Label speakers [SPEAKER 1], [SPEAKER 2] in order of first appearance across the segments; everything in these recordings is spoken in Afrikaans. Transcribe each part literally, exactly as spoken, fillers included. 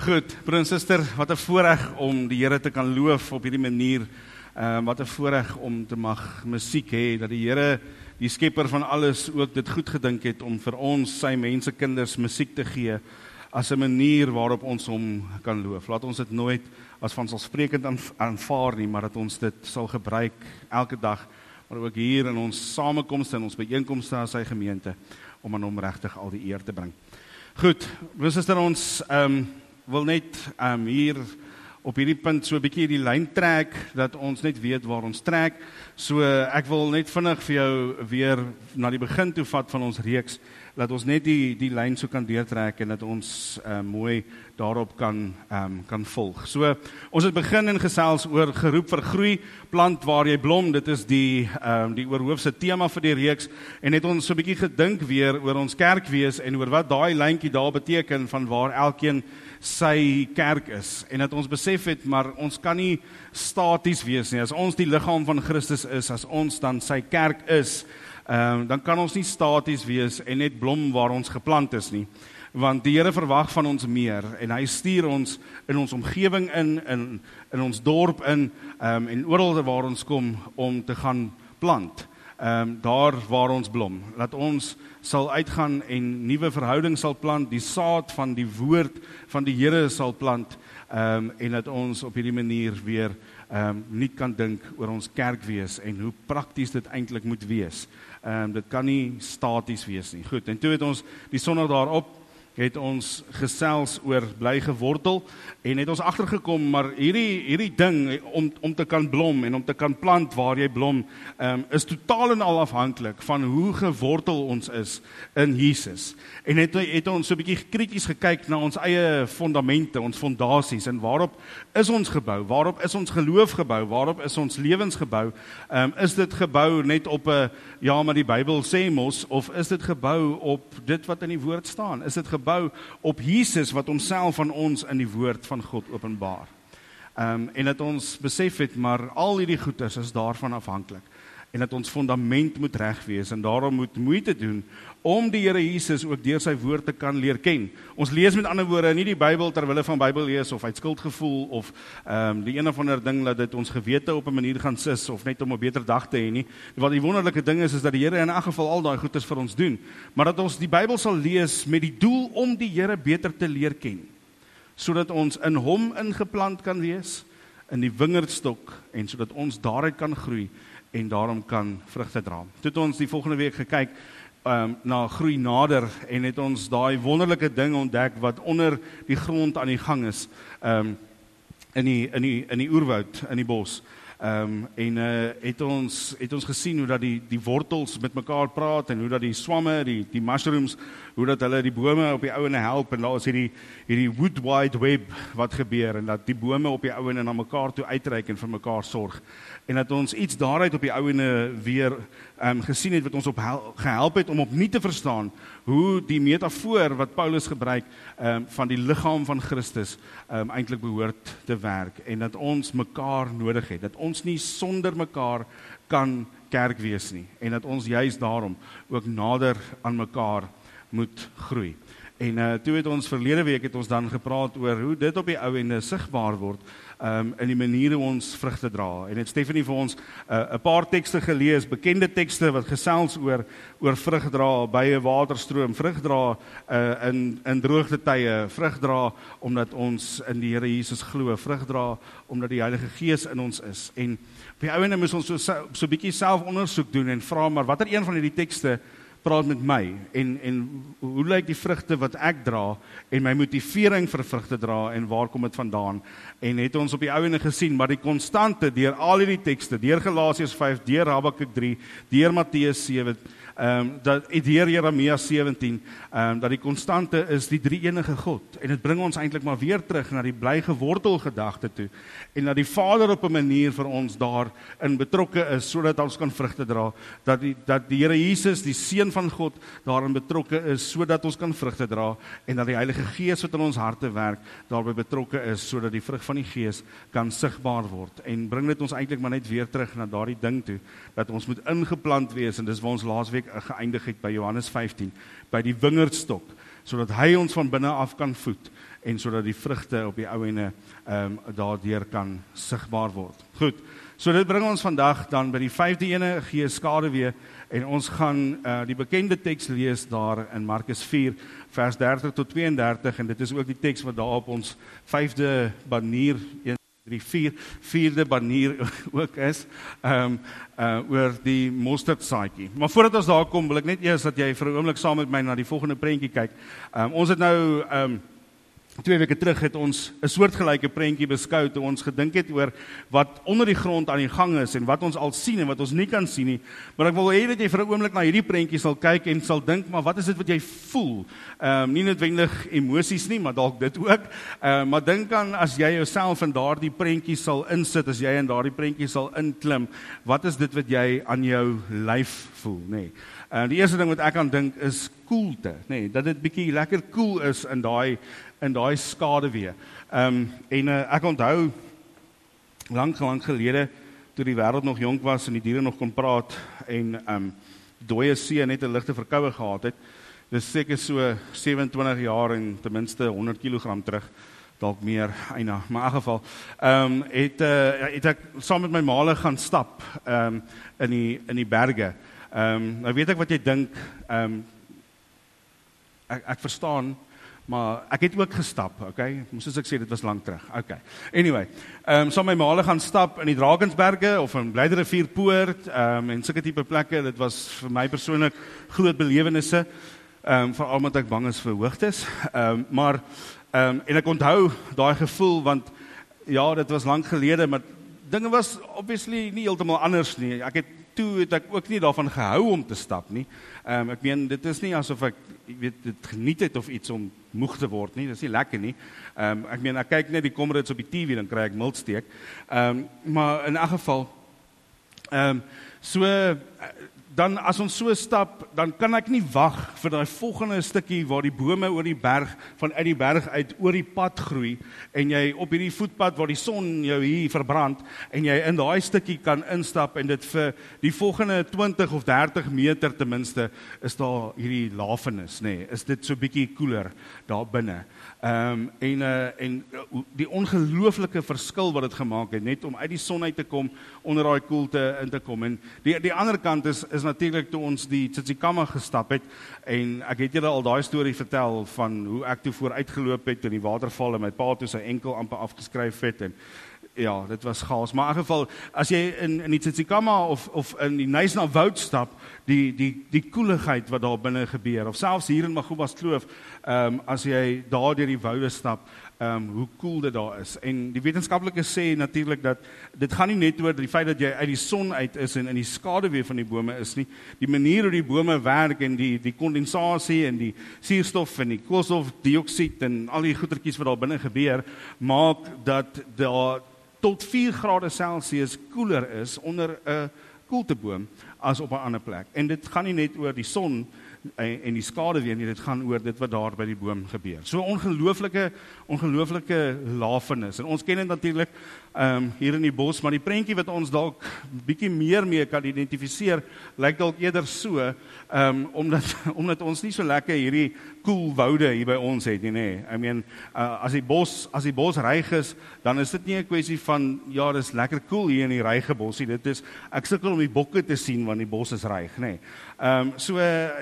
[SPEAKER 1] Goed, broer en suster, wat 'n voorreg om die Here te kan loof op hierdie manier. Uh, wat 'n voorreg om te mag musiek hê, dat die Here, die skepper van alles, ook dit goed gedink het om vir ons, sy mense kinders, musiek te gee, as 'n manier waarop ons hom kan loof. Laat ons dit nooit as vanselfsprekend aanvaar nie, maar dat ons dit sal gebruik elke dag, maar ook hier in ons samekomste en ons byeenkomste as sy gemeente, om aan hom regtig al die eer te bring. Goed, broer en suster, ons um, wil net um, hier op hierdie punt so 'n bietjie die lyn trek, dat ons net weet waar ons trek. So ek wil net vinnig vir jou weer na die begin toe vat van ons reeks, dat ons net die, die lyn so kan deurtrek en dat ons uh, mooi daarop kan, um, kan volg. So, ons het begin en gesels oor geroep vir groei, plant waar jy blom, dit is die, um, die oorhoofse tema vir die reeks, en het ons so 'n bietjie gedink weer oor ons kerkwees en oor wat daai lyntjie daar beteken van waar elkeen sy kerk is, en dat ons besef het, maar ons kan nie staties wees nie. As ons die liggaam van Christus is, as ons dan sy kerk is, um, dan kan ons nie staties wees en net blom waar ons geplant is nie, want die Here verwag van ons meer, en hy stuur ons in ons omgewing in, in, in ons dorp in, um, en oral waar ons kom, om te gaan plant, um, daar waar ons blom, dat ons sal uitgaan en nuwe verhouding sal plant, die saad van die woord van die Here sal plant, um, en dat ons op hierdie manier weer um, nie kan dink oor ons kerk wees, en hoe prakties dit eintlik moet wees. Um, dit kan nie staties wees nie. Goed, en toe het ons die Sondag daarop, het ons gesels oor bly gewortel, en het ons agtergekom, maar hierdie, hierdie ding, om, om te kan blom, en om te kan plant waar jy blom, um, is totaal en al afhanklik van hoe gewortel ons is in Jesus. En het, het ons so 'n bietjie krities gekyk na ons eie fondamente, ons fondasies, en waarop is ons gebou, waarop is ons geloof gebou, waarop is ons lewens gebou, um, is dit gebou net op 'n, ja, maar die Bybel sê mos, of is dit gebou op dit wat in die woord staan, is dit gebou bou op Jesus wat homself van ons in die woord van God openbaar. Um, en dat ons besef het, maar al hierdie goeders is daarvan afhanklik, en dat ons fondament moet reg wees, en daarom moet moeite doen, om die Here Jesus ook deur sy woord te kan leer ken. Ons lees met ander woorde nie die Bybel ter wille van Bybel lees, of uit skuldgevoel, of um, die een of ander ding, dat dit ons gewete op 'n manier gaan sis, of net om 'n beter dag te hê nie. Wat die wonderlike ding is, is dat die Here in elk geval al daai goeders vir ons doen, maar dat ons die Bybel sal lees met die doel om die Here beter te leer ken, sodat ons in hom ingeplant kan wees, in die wingerdstok, en sodat ons daaruit kan groei, en daarom kan vrugte dra. Toe het ons die volgende week gekyk, Um, na groei nader, en het ons daai wonderlike ding ontdek wat onder die grond aan die gang is, um, in die, in die, in die oerwoud, in die bos. Um, en uh, het, ons, het ons gesien hoe dat die, die wortels met mekaar praat, en hoe dat die swamme, die, die mushrooms, hoe dat hulle die bome op die ouene help, en daar is hierdie, hierdie wood wide web wat gebeur, en dat die bome op die ouene na mekaar toe uitreik en vir mekaar sorg. En dat ons iets daaruit op die ouene weer um, gesien het, wat ons op hel, gehelp het om opnuut te verstaan, hoe die metafoor wat Paulus gebruik, um, van die liggaam van Christus, um, eintlik behoort te werk, en dat ons mekaar nodig het, dat ons nie sonder mekaar kan kerk wees nie, en dat ons juist daarom ook nader aan mekaar moet groei. En uh, toe het ons verlede week het ons dan gepraat oor hoe dit op die ou ende sigbaar word, um, in die manier hoe ons vrugte dra. En het Stephanie vir ons 'n uh, paar tekste gelees, bekende tekste wat gesels oor oor vrug dra by 'n waterstroom, vrug dra uh, in in droogte tye, vrug dra omdat ons in die Here Jesus glo, vrug dra omdat die Heilige Gees in ons is. En op die ou ende moet ons so so 'n bietjie selfondersoek doen en vra, maar watter een van hierdie tekste praat met my, en, en hoe lyk die vrugte wat ek dra, en my motivering vir vrugte dra, en waar kom dit vandaan, en het ons op die ouene gesien, maar die konstante, deur al hierdie tekste, deur Galasiërs vyf, deur Habakuk drie, deur Matteus sewe, um, dat, deur Jeremia sewentien, um, dat die konstante is die drie-enige God, en dit bring ons eintlik maar weer terug na die bly gewortel gedagte toe, en dat die Vader op 'n manier vir ons daarin betrokke is, sodat ons kan vrugte dra, dat die, dat die Here Jesus, die Seun van God, daarin betrokke is, sodat ons kan vrugte dra, en dat die Heilige Gees wat in ons harte werk, daarby betrokke is, sodat die vrug van die Gees kan sigbaar word, en bring dit ons eintlik maar net weer terug na daardie ding toe, dat ons moet ingeplant wees, en dis waar ons laasweek geëindig het by Johannes vyftien, by die wingerdstok, sodat hy ons van binne af kan voed, en sodat die vrugte op die ou ene um, daardeur kan sigbaar word. Goed, so dit bring ons vandag dan by die vyfde ene, gee skaduwee, en ons gaan uh, die bekende teks lees daar in Markus vier, vers dertig tot tweeëndertig, en dit is ook die teks wat daar op ons vyfde banier, een, drie, vier, vierde banier ook is, um, uh, oor die mosterdsaadjie. Maar voordat ons daar kom, wil ek net eers dat jy vir 'n oomblik saam met my na die volgende prentjie kyk. Um, ons het nou... Um, Twee weke terug het ons 'n soortgelyke prentjie beskou toe ons gedink het oor wat onder die grond aan die gang is en wat ons al sien en wat ons nie kan sien nie. Maar ek wil hê dat jy vir 'n oomblik na hierdie prentjie sal kyk en sal dink, maar wat is dit wat jy voel? Ehm um, nie noodwendig emosies nie, maar dalk dit ook. Ehm uh, maar dink aan as jy jouself in daardie prentjie sal insit, as jy in daardie prentjie sal inklim, wat is dit wat jy aan jou lyf voel, nê? Nee. Uh, die eerste ding wat ek aan dink is koelte, nê, nee, dat dit bietjie lekker koel is in daai in daai skaduwee. Ehm um, en uh, ek onthou lank lank gelede toe die wêreld nog jonk was en die diere nog kon praat en ehm um, dooie see net 'n ligte verkoue gehad het. Dis seker so sewe-en-twintig jaar en ten minste honderd kilogram terug, dalk meer, eina, maar in elk geval, ehm um, het uh, het ek saam met my maale gaan stap ehm um, in die in die berge. Ehm um, nou weet ek wat jy dink, ehm um, ek ek verstaan, maar ek het ook gestap, okay? Soos ek sê, dit was lank terug. Okay. Anyway, ehm um, so my maale gaan stap in die Drakensberge of in Blyderrivierpoort, ehm um, en sulke tipe plekke. Dit was vir my persoonlik groot belewennisse, ehm um, veral omdat ek bang is vir hoogtes. Ehm um, maar ehm um, en ek onthou daai gevoel want ja, dit was lank gelede, maar dinge was obviously nie heeltemal anders nie. Ek het toe het ek ook nie daarvan gehou om te stap nie. Ehm um, ek meen dit is nie asof ek, ek weet dit geniet het of iets om moeg te word nie. Dis nie lekker nie. Ehm um, ek meen ek kyk net die Comrades op die T V dan kry ek mildsteek. Ehm um, maar in elk geval ehm um, so dan as ons so stap, dan kan ek nie wag vir daai volgende stukkie waar die bome oor die berg, van uit die berg uit oor die pad groei, en jy op hierdie voetpad waar die son jou hier verbrand, en jy in daai stukkie kan instap, en dit vir die volgende twintig of dertig meter ten minste, is daar hierdie lafenis, nee, is dit so bietjie koeler daar binne. Um, en, uh, en uh, die ongelooflike verskil wat dit gemaak het, net om uit die son uit te kom, onder daai koelte in te kom, en die, die ander kant is, is natuurlik toe ons die Tsitsikamma gestap het, en ek het julle al daai storie vertel van hoe ek toe vooruitgeloop het in die waterval en my pa toe sy enkel amper afgeskryf het, en ja, dit was chaos, maar in geval, as jy in, in die Tsitsikamma of, of in die Knysna Woud stap, die, die, die koeligheid wat daar binne gebeur, of selfs hier in Magubas Kloof, um, as jy daar deur die woude stap, um, hoe koel dit daar is, en die wetenskaplikes sê natuurlik dat, dit gaan nie net oor die feit dat jy uit die son uit is en in die skaduwee van die bome is nie, die manier hoe die bome werk en die, die kondensasie en die suurstof en die koolstofdioksied en al die goetertjies wat daar binne gebeur, maak dat daar tot vier grade Celsius koeler is onder 'n koelteboom as op 'n ander plek. En dit gaan nie net oor die son en, en die skaduwee nie, dit gaan oor dit wat daar by die boom gebeur. So ongelooflike, ongelooflike lafenis. En ons ken dit natuurlik um, hier in die bos, maar die prentjie wat ons dalk bietjie meer mee kan identifiseer, lyk dalk eerder so, um, omdat, omdat ons nie so lekker hierdie koel woude hier by ons het nie, nee. I mean, uh, as die bos, as die bos ryg is, dan is dit nie 'n kwessie van, ja, dis lekker koel hier in die ryge bosie, dit is, ek sukkel om die bokke te sien, want die bos is ryg, nee. Um, so,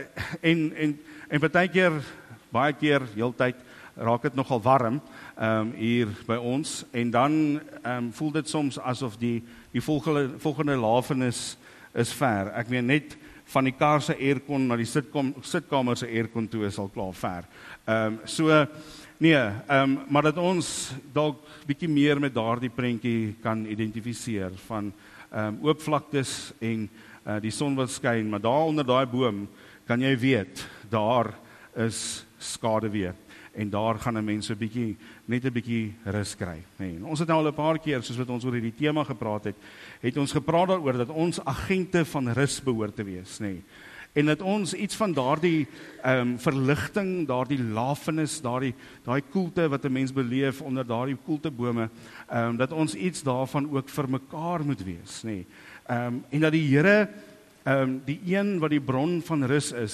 [SPEAKER 1] en, en, en partykeer, baie keer, heeltyd, raak dit nogal warm, um, hier by ons, en dan um, voel dit soms asof die, die volgende, volgende lafenis is ver, ek meen net, van die kar se aircon na die sitkom, sitkamer se aircon toe is al klaar ver. Um, so, nee, um, maar dat ons dalk bietjie meer met daardie prentjie kan identifiseer van um, oop vlaktes en uh, die son wat skyn, maar daar onder daai boom kan jy weet, daar is skaduwee. En daar gaan 'n mens 'n bietjie, net 'n bietjie rus kry. Nee, ons het nou al 'n paar keer, soos wat ons oor hierdie tema gepraat het, het ons gepraat daaroor dat ons agente van rus behoort te wees, nee. En dat ons iets van daardie um, verligting, daardie lafenis, daardie daai koelte wat 'n mens beleef onder daardie koeltebome, um, dat ons iets daarvan ook vir mekaar moet wees, nee. Um, en dat die Here, um, die een wat die bron van rus is,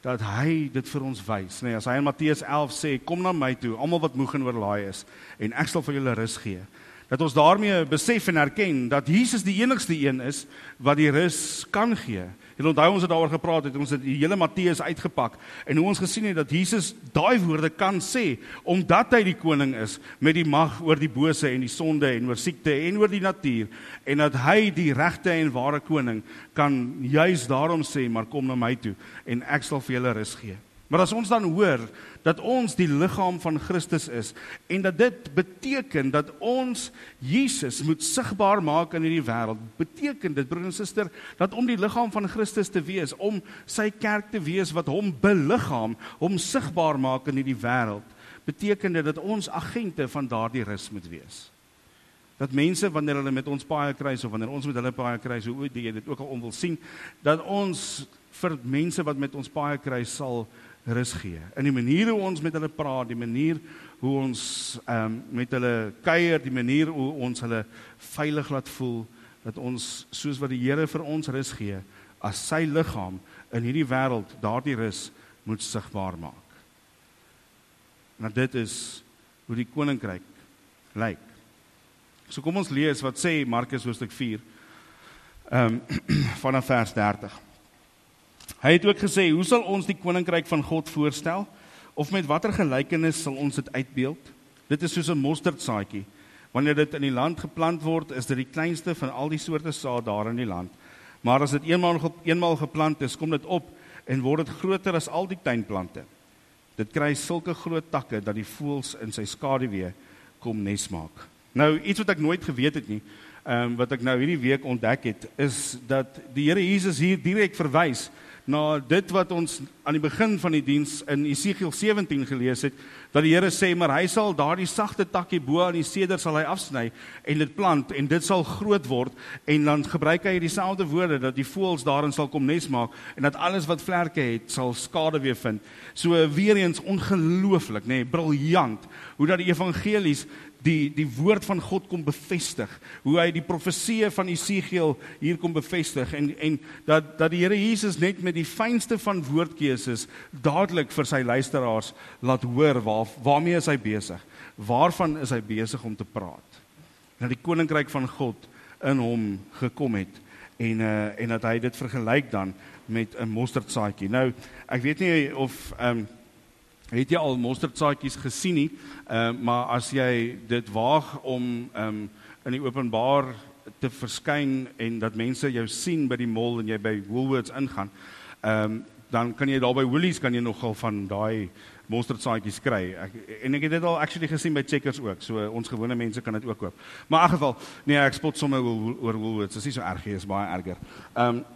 [SPEAKER 1] dat hy dit vir ons wys. Nee, as hy in Matteus elf sê, kom na my toe, almal wat moeg en oorlaai is, en ek sal vir julle rus gee. Dat ons daarmee besef en erken, dat Jesus die enigste een is, wat die rus kan gee. En onthou ons het daaroor gepraat, het ons het die hele Matteus uitgepak, en hoe ons gesien het, dat Jesus daai woorde kan sê, omdat hy die koning is, met die mag oor die bose en die sonde, en oor siekte, en oor die natuur, en dat hy die regte en ware koning, kan juis daarom sê, maar kom na my toe, en ek sal vir julle rus gee. Maar as ons dan hoor, dat ons die liggaam van Christus is, en dat dit beteken, dat ons Jesus moet sigbaar maak in hierdie wêreld, beteken dit, broer en suster, dat om die liggaam van Christus te wees, om sy kerk te wees, wat hom beliggaam, hom sigbaar maak in hierdie wêreld, beteken dit, dat ons agente van daardie rus moet wees. Dat mense, wanneer hulle met ons paai kruis, of wanneer ons met hulle paai kruis, hoe jy dit ook al om wil sien, dat ons vir mense wat met ons paai kruis sal rus gee. In die manier hoe ons met hulle praat, die manier hoe ons um, met hulle kuier, die manier hoe ons hulle veilig laat voel, dat ons, soos wat die Here vir ons rus gee, as sy liggaam in hierdie wêreld daardie rus moet sigbaar maak. Nou dit is hoe die koninkryk lyk. So kom ons lees wat sê Markus hoofstuk vier, um, vanaf vers dertig. Hy het ook gesê, hoe sal ons die koninkryk van God voorstel? Of met watter gelykenis sal ons dit uitbeeld? Dit is soos 'n mosterdsaadjie. Wanneer dit in die land geplant word, is dit die kleinste van al die soorte saad daar in die land. Maar as dit eenmaal, eenmaal geplant is, kom dit op en word dit groter as al die tuinplante. Dit kry sulke groot takke, dat die voëls in sy skaduwee kom nes maak. Nou, iets wat ek nooit geweet het nie, um, wat ek nou hierdie week ontdek het, is dat die Here Jesus hier direk verwys na dit wat ons aan die begin van die diens in Esegiel sewentien gelees het, dat die Here sê, maar hy sal daardie sagte takkie bo aan die seder sal hy afsny, en dit plant, en dit sal groot word, en dan gebruik hy dieselfde woorde, dat die voëls daarin sal kom nes maak, en dat alles wat vlerke het, sal skade weer vind. So weer eens ongelooflik, nee, briljant, hoe dat die evangelies Die, die woord van God kom bevestig, hoe hy die profeseë van Esegiel hier kom bevestig, en, en dat, dat die Here Jesus net met die fynste van woordkeuses dadelik vir sy luisteraars laat hoor, waar, waarmee is hy besig, waarvan is hy besig om te praat, dat die koninkryk van God in hom gekom het, en, uh, en dat hy dit vergelyk dan met 'n mosterdsaadjie. Nou, ek weet nie of um, het jy al mosterdsaadjies gesien nie, uh, maar as jy dit waag om um, in die openbaar te verskyn en dat mense jou sien by die mall en jy by Woolworths ingaan, um, dan kan jy daar by Woolies kan jy nogal van daai mosterdsaadjies kry. Ek, en ek het dit al actually gesien by Checkers ook, so ons gewone mense kan dit ook koop. Maar in elk geval, nee, ek spot sommer oor Woolworths, dit is nie so erg, dit is baie erger. Um,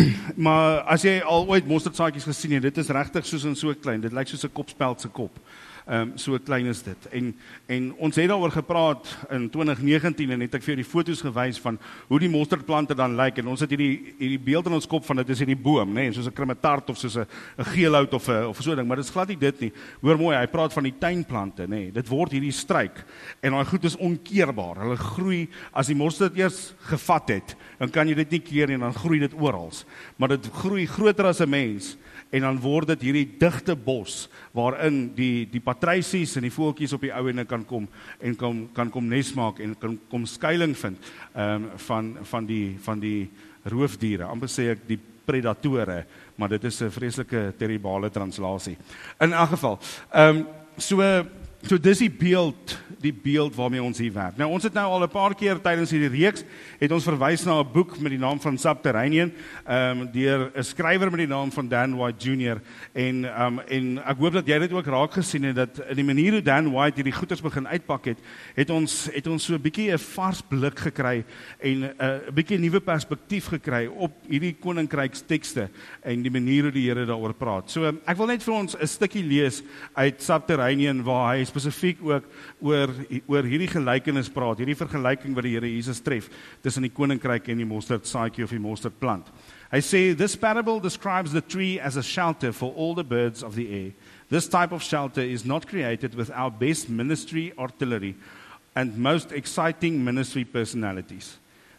[SPEAKER 1] maar as jy al ooit mosterdsaadjies gesien het, dit is regtig soos in so klein, dit lyk soos 'n kopspeld se kop. Um, so klein is dit. En, en ons het daaroor gepraat in twintig negentien en het ek vir die foto's gewys van hoe die mosterdplante dan lyk, en ons het hierdie, hierdie beeld in ons kop van dit is hierdie boom, nee, soos 'n krumetart of soos 'n geelhout of, a, of so ding, maar dit is glad nie dit nie. Hoor mooi, hy praat van die tuinplante, nee, dit word hierdie struik, en daai goed is onkeerbaar, hulle groei, as die mosterd eers gevat het, dan kan jy dit nie keer nie, en dan groei dit oral, maar dit groei groter as 'n mens, en dan word dit hierdie digte bos, waarin die, die patrysies en die voeltjies op die ou ende kan kom, en kan, kan kom nes maak, en kan kom skuiling vind, um, van, van, die, van die roofdiere, amper sê ek die predatore, maar dit is 'n vreeslike terribale translasie. In elk geval, um, so, so dis die beeld, die beeld waarmee ons hier werk. Nou, ons het nou al 'n paar keer tydens hierdie reeks, het ons verwys na 'n boek met die naam van Subterranean, um, deur 'n skrywer met die naam van Dan White Junior En, um, en ek hoop dat jy dit ook raak gesien het, dat in die manier hoe Dan White hierdie goeders begin uitpak het, het ons, het ons so 'n bietjie 'n vars blik gekry, en 'n uh, bietjie nuwe perspektief gekry op hierdie koninkrykstekste, en die manier hoe die Here daaroor praat. So, ek wil net vir ons 'n stukkie lees uit Subterranean, waar hy spesifiek ook oor, oor hierdie gelykenis praat, hierdie vergelyking wat die Here Jesus tref, tussen die koninkryk en die mosterdsaadjie of die mosterdplant. Hy sê, this parable describes the tree as a shelter for all the birds of the air. This type of shelter is not created with our best ministry artillery and most exciting ministry personalities.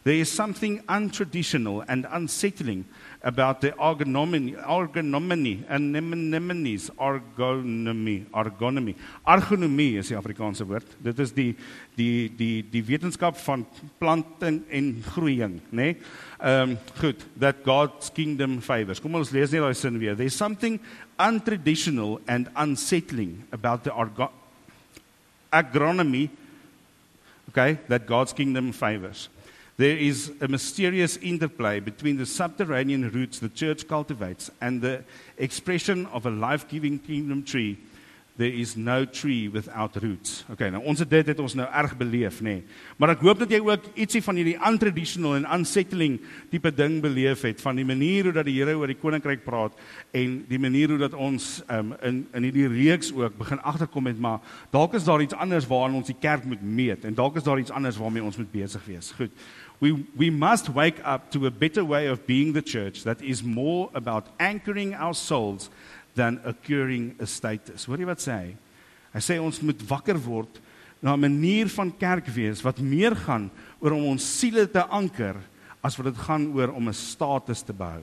[SPEAKER 1] There is something untraditional and unsettling about the ergonomy, ergonomy, anemones, ergonomy, ergonomy. Ergonomie is die Afrikaanse woord. Dit is die die die die wetenskap van planting en groeiing, né? Nee? Um, goed, that God's kingdom favors. Kom ons lees net daai sin weer. There's something untraditional and unsettling about the ergo agronomy, okay, that God's kingdom favors. There is a mysterious interplay between the subterranean roots the church cultivates and the expression of a life-giving kingdom tree. There is no tree without roots. Okay, nou ons het dit het ons nou erg beleef, nê. Nee. Maar ek hoop dat jy ook ietsie van hierdie untraditional en unsettling tipe ding beleef het, van die manier hoe dat die Here oor die koninkryk praat en die manier hoe dat ons um, in in hierdie reeks ook begin agterkom met, maar dalk is daar iets anders waaraan ons die kerk moet meet en dalk is daar iets anders waarmee ons moet besig wees. Goed. We, we must wake up to a better way of being the church that is more about anchoring our souls than acquiring a status. Hoor jy wat sê hy? Hy sê ons moet wakker word na 'n manier van kerk wees wat meer gaan oor om ons siele te anker as wat dit gaan oor om 'n status te behou.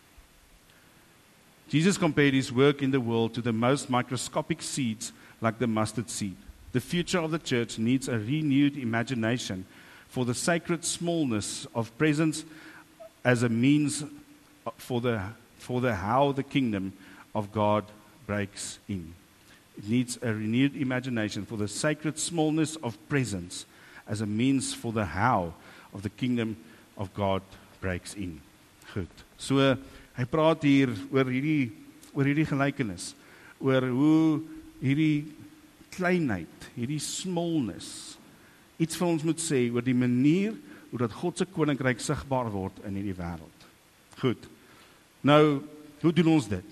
[SPEAKER 1] Jesus compared his work in the world to the most microscopic seeds like the mustard seed. The future of the church needs a renewed imagination for the sacred smallness of presence as a means for the for the how the kingdom of God breaks in. It needs a renewed imagination for the sacred smallness of presence as a means for the how of the kingdom of God breaks in. Goed. So hy praat hier oor hierdie oor hierdie gelykenis, oor hoe hierdie kleinheid, hierdie smallness iets van ons moet sê oor die manier hoe dat God se koninkryk sigbaar word in hierdie wêreld. Goed. Nou, hoe doen ons dit?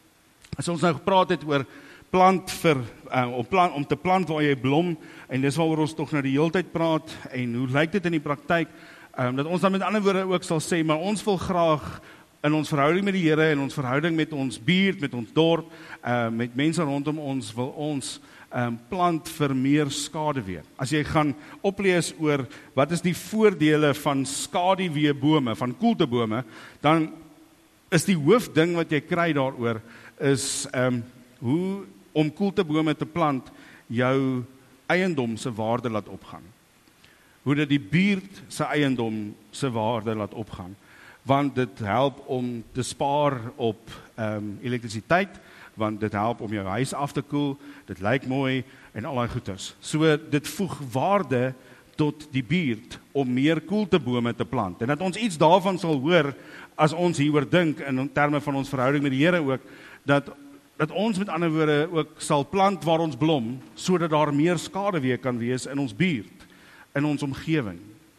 [SPEAKER 1] As ons nou gepraat het oor plant vir uh, om, plant, om te plant waar jy blom, en dis waaroor ons tog nou die hele tyd praat, en hoe lyk dit in die praktyk, um, dat ons dan met ander woorde ook sal sê, maar ons wil graag in ons verhouding met die Here, en ons verhouding met ons buurt, met ons dorp, uh, met mense rondom ons, wil ons um, plant vir meer skaduwee. As jy gaan oplees oor wat is die voordele van skaduweebome, van koeltebome, dan is die hoofding wat jy kry daaroor, is um, hoe om koeltebome te plant jou eiendom se waarde laat opgaan. Hoe dit die buurt se eiendom se waarde laat opgaan. Want dit help om te spaar op um, elektrisiteit, want dit help om jou huis af te koel, dit lyk mooi en al daai goeders. So dit voeg waarde tot die buurt om meer koeltebome te plant. En dat ons iets daarvan sal hoor as ons hieroor dink in terme van ons verhouding met die Here ook, dat dat ons met ander woorde ook sal plant waar ons blom, sodat daar meer skaduwee kan wees in ons buurt, in ons omgewing.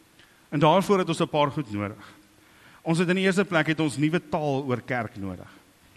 [SPEAKER 1] En daarvoor het ons 'n paar goed nodig. Ons het in die eerste plek het ons nuwe taal oor kerk nodig.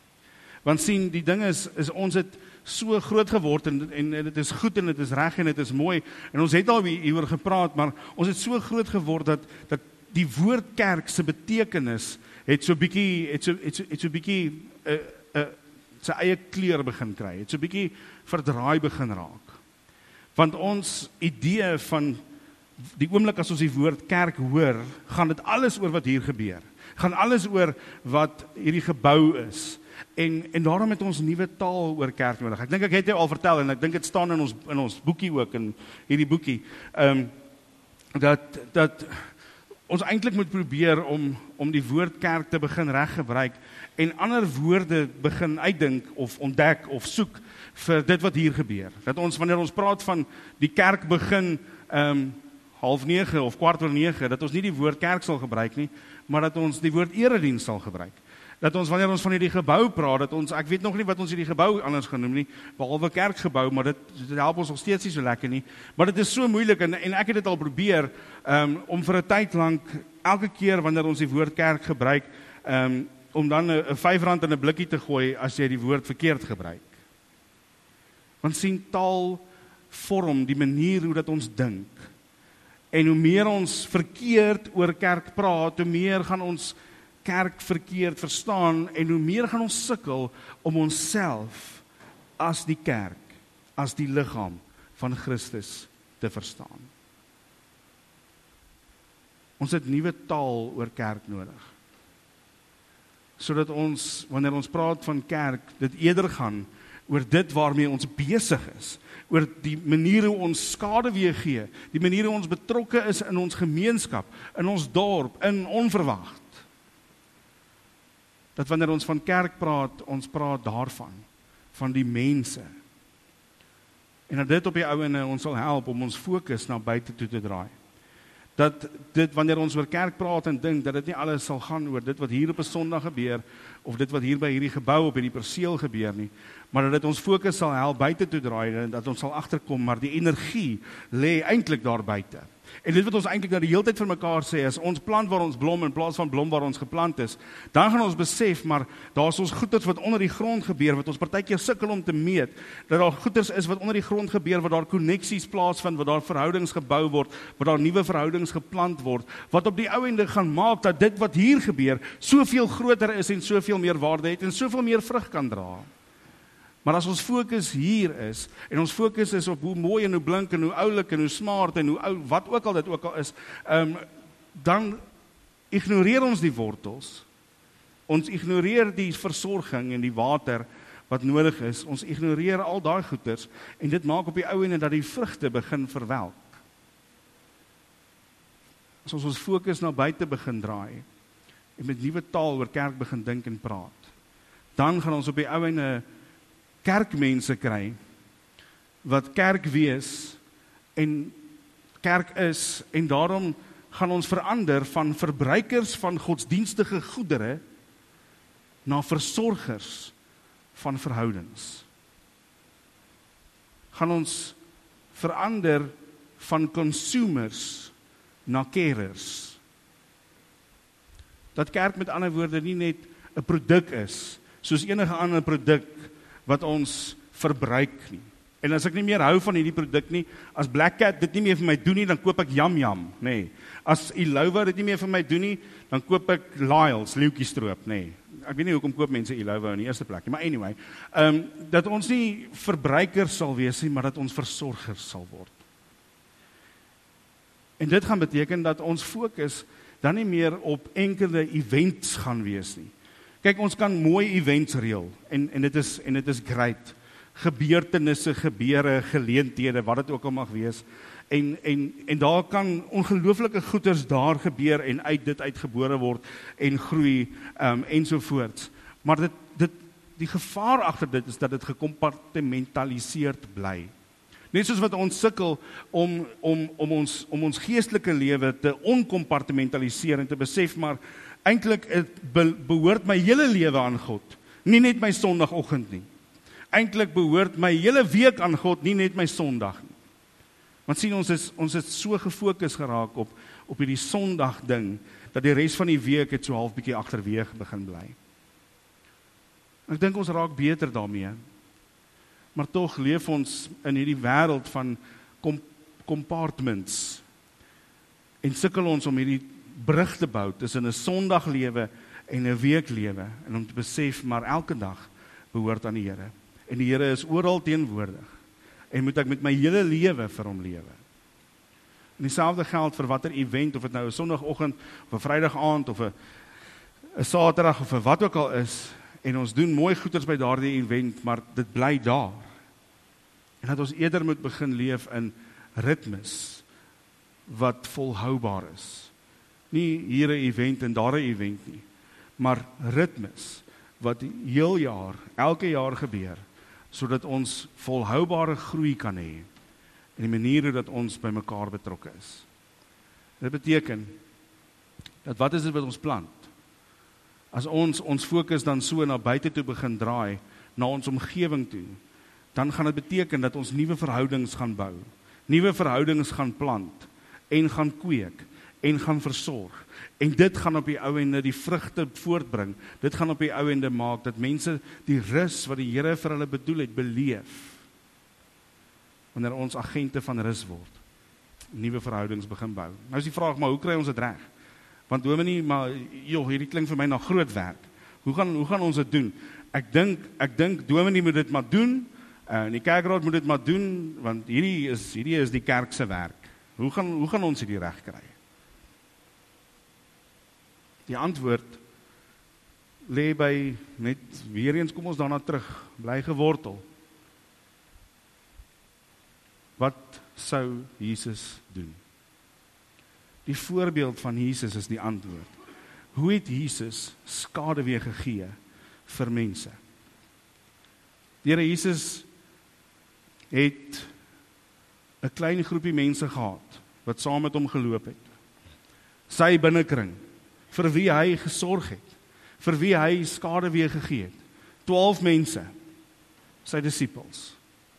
[SPEAKER 1] Want sien, die ding is, is ons het so groot geword, en, en, en dit is goed, en dit is reg, en dit is mooi, en ons het al hieroor gepraat, maar ons het so groot geword, dat, dat die woord kerk se betekenis, het so bietjie, het so, het so, het so bietjie, uh, uh, sy eie kleur begin kry, het so bietjie verdraai begin raak. Want ons idee van, die oomblik as ons die woord kerk hoor, gaan dit alles oor wat hier gebeur, gaan alles oor wat hierdie gebou is, en, en daarom het ons nuwe taal oor kerk nodig. Ek dink ek het jou al vertel, en ek dink dit staan in ons, in ons boekie ook, in hierdie boekie, um, dat, dat ons eintlik moet probeer om, om die woord kerk te begin reg gebruik, en ander woorde begin uitdink, of ontdek, of soek, vir dit wat hier gebeur. Dat ons, wanneer ons praat van die kerk begin, um, half nege, of kwart oor nege, dat ons nie die woord kerk sal gebruik nie, maar dat ons die woord erediens sal gebruik. Dat ons, wanneer ons van hierdie gebou praat, dat ons, ek weet nog nie wat ons hierdie gebou anders genoem nie, behalwe kerkgebou, maar dit, dit help ons nog steeds nie so lekker nie, maar dit is so moeilik, en, en ek het dit al probeer, um, om vir 'n tyd lang, elke keer wanneer ons die woord kerk gebruik, um, om dan 'n vyf rand in 'n blikkie te gooi, as jy die woord verkeerd gebruik. Want sien, taal vorm die manier hoe dat ons dink, en hoe meer ons verkeerd oor kerk praat, hoe meer gaan ons kerk verkeerd verstaan, en hoe meer gaan ons sukkel om onsself as die kerk, as die liggaam van Christus te verstaan. Ons het nuwe taal oor kerk nodig. Sodat ons, wanneer ons praat van kerk, dit eerder gaan oor dit waarmee ons besig is, oor die manier hoe ons skaduwee gee, die manier hoe ons betrokke is in ons gemeenskap, in ons dorp, in onverwacht. Dat wanneer ons van kerk praat, ons praat daarvan, van die mense. En dat dit op die ouene ons sal help om ons fokus na buite toe te draai. Dat dit, wanneer ons oor kerk praat en dink, dat dit nie alles sal gaan oor dit wat hier op 'n Sondag gebeur, of dit wat hier by hierdie gebou op hierdie perseel gebeur nie, maar dat dit ons fokus sal help buite toe draai, en dat ons sal agterkom, maar die energie lê eintlik daar buite. En dit wat ons eintlik nou die hele tyd vir mekaar sê, is ons plant waar ons blom, in plaas van blom waar ons geplant is, dan gaan ons besef, maar daar is ons goeders wat onder die grond gebeur, wat ons partykeer sukkel om te meet, dat daar goeders is wat onder die grond gebeur, wat daar koneksies plaasvind, wat daar verhoudings gebou word, wat daar nuwe verhoudings geplant word, wat op die ou ende gaan maak, dat dit wat hier gebeur, soveel groter is, en soveel meer waarde het, en soveel meer vrug kan dra. Maar as ons fokus hier is, en ons fokus is op hoe mooi en hoe blink en hoe oulik en hoe smart en hoe ou, wat ook al dit ook al is, um, dan ignoreer ons die wortels, ons ignoreer die versorging en die water wat nodig is, ons ignoreer al daai goeders, en dit maak op die ou ende dat die vrugte begin verwelk. As ons ons fokus na buite begin draai, en met nuwe taal oor kerk begin dink en praat, dan gaan ons op die ou ende kerkmense kry, wat kerk wees, en kerk is, en daarom gaan ons verander van verbruikers van godsdienstige goedere, na versorgers van verhoudings. Gaan ons verander van consumers, na carers. Dat kerk met ander woorde nie net 'n produk is, soos enige ander produk, wat ons verbruik nie. En as ek nie meer hou van hierdie produk nie, as Black Cat dit nie meer vir my doen nie, dan koop ek Yum Yum, nê. Nee. As Ilova dit nie meer vir my doen nie, dan koop ek Lyle's, leeuwkiestroop, nê. Nee. Ek weet nie hoekom koop mense Ilova in die eerste plek nie, maar anyway, um, dat ons nie verbruikers sal wees nie, maar dat ons versorgers sal word. En dit gaan beteken dat ons fokus dan nie meer op enkele events gaan wees nie. Kyk, ons kan mooi events reël, en, en dit is, en dit is great. Gebeurtenisse, gebeure, geleenthede, wat dit ook al mag wees. En, en, en daar kan ongelooflike goeders daar gebeur, en uit dit uitgebore word, en groei, um, ensovoorts. Maar dit, dit, die gevaar agter dit is dat dit gecompartimentaliseerd bly. Net soos wat ons sukkel om, om, om, ons, om ons geestelike lewe te oncompartimentaliseer, en te besef, maar eintlik be, behoort my hele lewe aan God, nie net my Sondagoggend nie. Eintlik behoort my hele week aan God, nie net my Sondag nie. Want sien, ons is, ons is so gefokus geraak op, op hierdie Sondag ding, dat die res van die week het so half bietjie agterweeg begin bly. Ek dink ons raak beter daarmee, maar tog leef ons in hierdie wêreld van compartments, en sukkel ons om hierdie brug te bou tussen 'n Sondaglewe en 'n weeklewe, en om te besef, maar elke dag behoort aan die Here. En die Here is oral teenwoordig, en moet ek met my hele lewe vir hom lewe. En dieselfde geld vir watter event, of dit nou 'n Sondagoggend, of 'n Vrydag aand, of 'n 'n Saterdag, of 'n wat ook al is, en ons doen mooi goeders by daardie event, maar dit bly daar. En dat ons eerder moet begin leef in ritmes, wat volhoubaar is. Nie hier 'n event en daar 'n event nie, maar ritmes, wat heel jaar, elke jaar gebeur, sodat ons volhoubare groei kan hê, en die manier hoe dat ons by mekaar betrokke is. Dit beteken, dat wat is dit wat ons plant? As ons ons fokus dan so na buite toe begin draai, na ons omgewing toe, dan gaan dit beteken dat ons nuwe verhoudings gaan bou, nuwe verhoudings gaan plant, en gaan kweek, en gaan versorg. En dit gaan op die ou ende die vrugte voortbring. Dit gaan op die ou ende maak dat mense die rus wat die Here vir hulle bedoel het, beleef. Wanneer ons agente van rus word, nuwe verhoudings begin bou. Nou is die vraag, maar hoe kry ons dit reg? Want dominee, maar joh, hierdie klink vir my na groot werk. Hoe gaan hoe gaan ons dit doen? Ek dink ek dink dominee moet dit maar doen. En die kerkraad moet dit maar doen, want hierdie is hierdie is die kerk se werk. Hoe gaan hoe gaan ons hierdie reg kry? Die antwoord lê by, net weer eens kom ons daarna terug, bly gewortel. Wat sou Jesus doen? Die voorbeeld van Jesus is die antwoord. Hoe het Jesus skaduwee gegee vir mense? Die Here Jesus het 'n klein groepie mense gehad, wat saam met hom geloop het. Sy binnekring, vir wie hy gesorg het, vir wie hy skaduwee gegee het. Twaalf mense, sy disippels.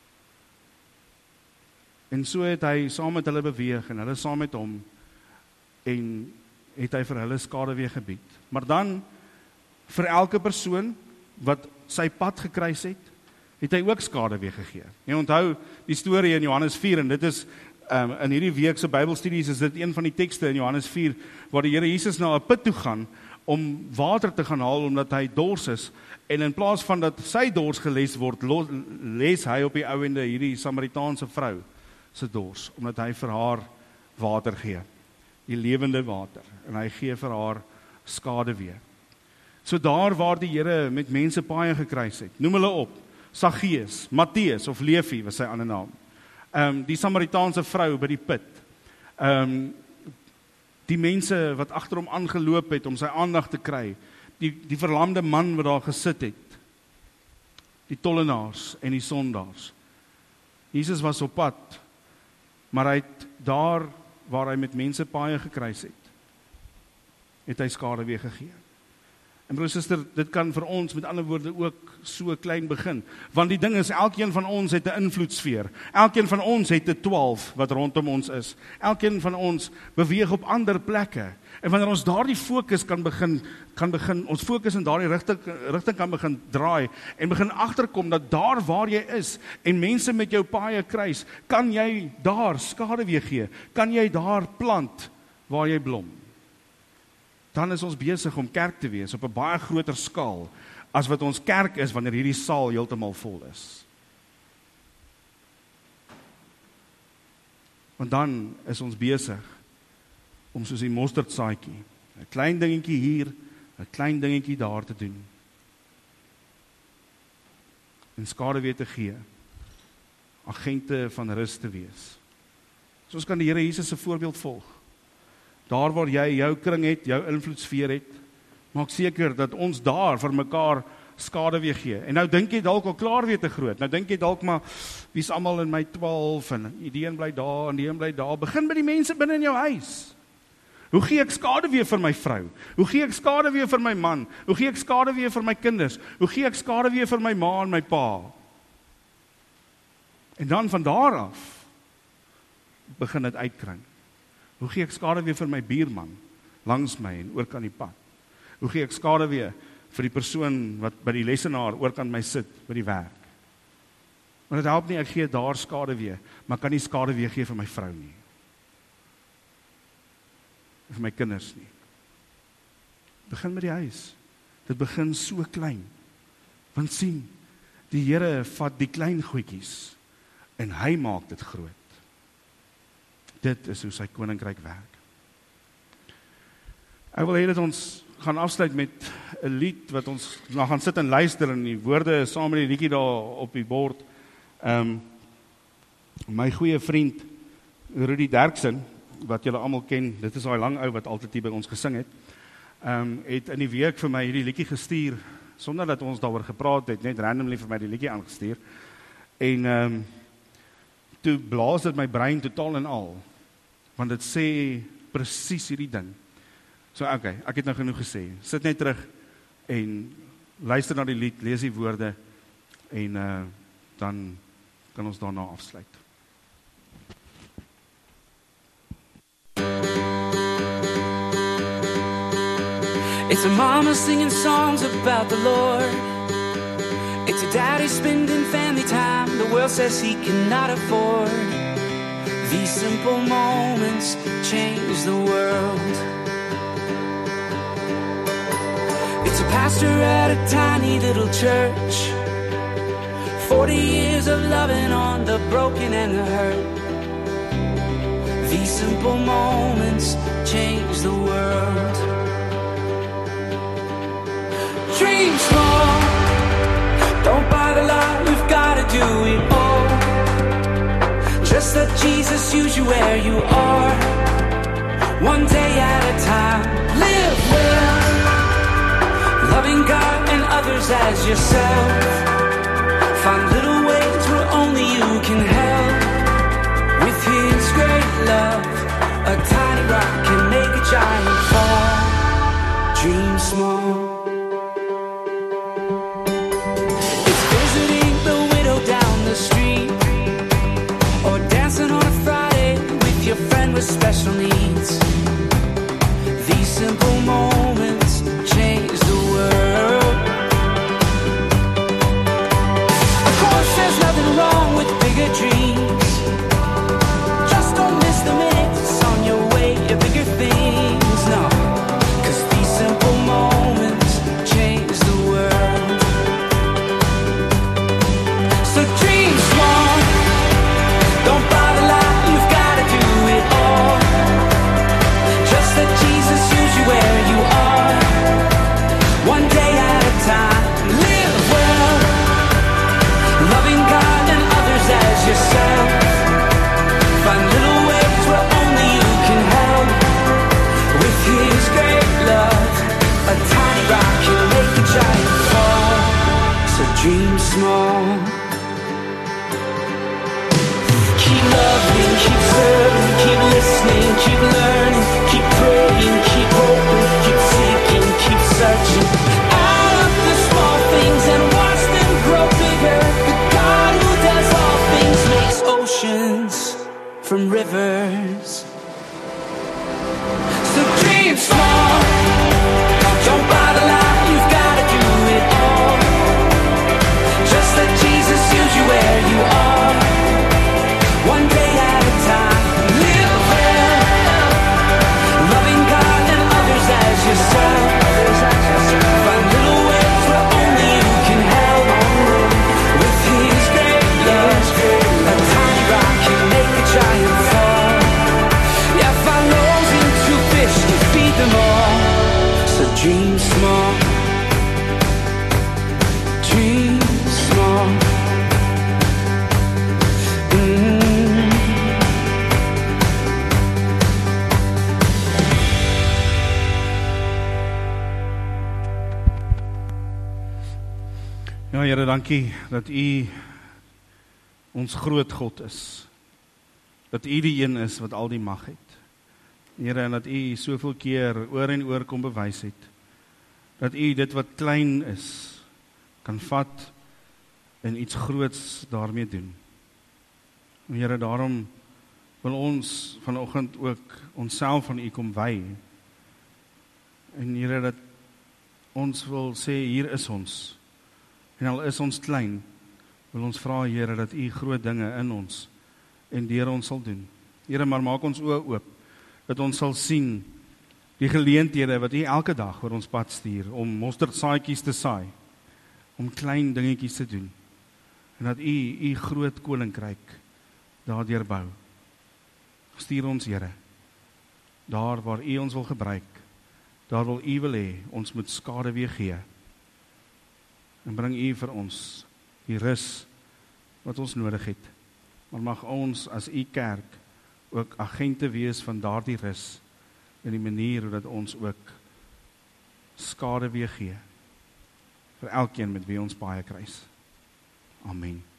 [SPEAKER 1] En so het hy saam met hulle beweeg, en hulle saam met hom, en het hy vir hulle skaduwee gebied. Maar dan, vir elke persoon, wat sy pad gekruis het, het hy ook skaduwee gegee. En onthou die storie in Johannes vier, en dit is, um, in hierdie week se Bybelstudies, is dit een van die tekste in Johannes vier, waar die Here Jesus na 'n put toe gaan, om water te gaan haal, omdat hy dors is, en in plaas van dat sy dors geles word, les hy op die ouende hierdie Samaritaanse vrou se dors, omdat hy vir haar water gee, die lewende water, en hy gee vir haar skaduwee. So daar waar die Here met mense paaie gekruis het, noem hulle op, Saggeus, Matteus of Levi was sy ander naam, um, die Samaritaanse vrou by die put, um, die mense wat agter hom aangeloop het om sy aandag te kry, die, die verlamde man wat daar gesit het, die tollenaars en die sondaars. Jesus was op pad, maar hy het daar waar hy met mense paaie gekruis het, het hy skaduwee gegee. En broer, suster, dit kan vir ons met ander woorde ook so klein begin, want die ding is, elkeen van ons het 'n invloedsfeer, elkeen van ons het 'n twaalf wat rondom ons is, elkeen van ons beweeg op ander plekke, en wanneer ons daardie fokus kan begin, kan begin, ons fokus in daardie rigting, rigting kan begin draai, en begin agterkom dat daar waar jy is, en mense met jou paaie kruis, kan jy daar skaduwee gee, kan jy daar plant waar jy blom. Dan is ons besig om kerk te wees op 'n baie groter skaal as wat ons kerk is wanneer hierdie saal heeltemal vol is. Want dan is ons besig om soos die mosterdsaadjie, 'n klein dingetjie hier, 'n klein dingetjie daar te doen. En skaduwee te gee, agente van rus te wees. So ons kan die Here Jesus se voorbeeld volg. Daar waar jy jou kring het, jou invloedsfeer het, maak seker dat ons daar vir mekaar skaduwee gee. En nou dink jy dalk al klaar weer te groot. Nou dink jy dalk maar, wie's almal in my twaalf, en die een bly daar, en die een bly daar. Begin by die mense binne in jou huis. Hoe gee ek skaduwee vir my vrou? Hoe gee ek skaduwee vir my man? Hoe gee ek skaduwee vir my kinders? Hoe gee ek skaduwee vir my ma en my pa? En dan van daar af, begin dit uitkring. Hoe gee ek skaduwee vir my buurman, langs my en oorkant die pad? Hoe gee ek skaduwee vir die persoon wat by die lesenaar oorkant my sit, by die werk? Maar dit help nie, ek gee daar skaduwee, maar kan nie skaduwee gee vir my vrou nie. Vir my kinders nie. Begin met die huis. Dit begin so klein. Want sien, die Here vat die klein goedjies, en hy maak dit groot. Dit is hoe sy koninkryk werk. Ek wil hê dat ons gaan afsluit met 'n lied wat ons nou gaan sit en luister, en die woorde saam met die liedjie daar op die bord. Um, my goeie vriend Rudy Derksen, wat julle almal ken, dit is daai lang ou wat altyd hier by ons gesing het, um, het in die week vir my hierdie liedjie gestuur, sonder dat ons daaroor gepraat het, net randomly vir my die liedjie aangestuur. En um, toe blaas dit my brein totaal en al, want dit sê presies hierdie ding. So oké, okay, ek het nou genoeg gesê. Sit net terug en luister na die lied, lees die woorde, en uh, dan kan ons daarna afsluit.
[SPEAKER 2] It's a mama singing songs about the Lord. It's a daddy spending family time the world says he cannot afford. These simple moments change the world. It's a pastor at a tiny little church. Forty years of loving on the broken and the hurt. These simple moments change the world. dream small. Don't buy the lie, you've gotta do it all. Just let Jesus use you where you are. One day at a time. Live well, loving God and others as yourself. Find little ways where only you can help. With His great love, a tiny rock can make a giant fall. Dream small. It's visiting the widow down the street, or dancing on a Friday with your friend with special needs. These simple moments change the world. Of course there's nothing wrong with bigger dreams. Just don't miss the minutes on your way to bigger things, no. Cause these simple moments change the world. So dream small. Don't buy the lie, you've gotta do it all. Just let Jesus use you where you are. One day at a time. Live well, loving God and others as yourself. Find little ways where only you can help. With His great love, a tiny rock can make a giant fall. So dream small. Keep loving, keep serving, keep listening, keep learning, keep praying, keep hoping, keep seeking, keep searching. Out of the small things and watch them grow bigger. The God who does all things makes oceans from rivers. So dream small. Don't buy the lie, you've gotta do it all. Just let Jesus use you where you are. One day at a time. Live well, loving God and others as yourself. Find little ways where only you can help. With His great love, a tiny rock can make a giant fall. Yeah, find loaves and two fish to feed them all. So dream small. Dream small. Mm.
[SPEAKER 1] Ja, Here, dankie dat U ons groot God is. Dat U die een is wat al die mag het. Here, en dat U soveel keer oor en oor kom bewys het. Dat U dit wat klein is, kan vat en iets groots daarmee doen. Here, daarom wil ons vanoggend ook onsself aan U kom wy. En Here, dat ons wil sê, hier is ons. En al is ons klein, wil ons vra, Here, dat U groot dinge in ons en deur ons sal doen. Here, maar maak ons oë oop, dat ons sal sien die geleenthede wat U elke dag oor ons pad stuur, om mosterdsaadjies te saai, om klein dingetjies te doen, en dat U U groot koninkryk daardeur bou. Stuur ons, Here, daar waar U ons wil gebruik, daar wil U wil hê, ons moet skade weer gee, en bring U vir ons die rus wat ons nodig het. Maar mag ons as U kerk ook agente wees van daardie rus in die manier hoe dat ons ook skade weer gee vir elkeen met wie ons baie kruis. Amen.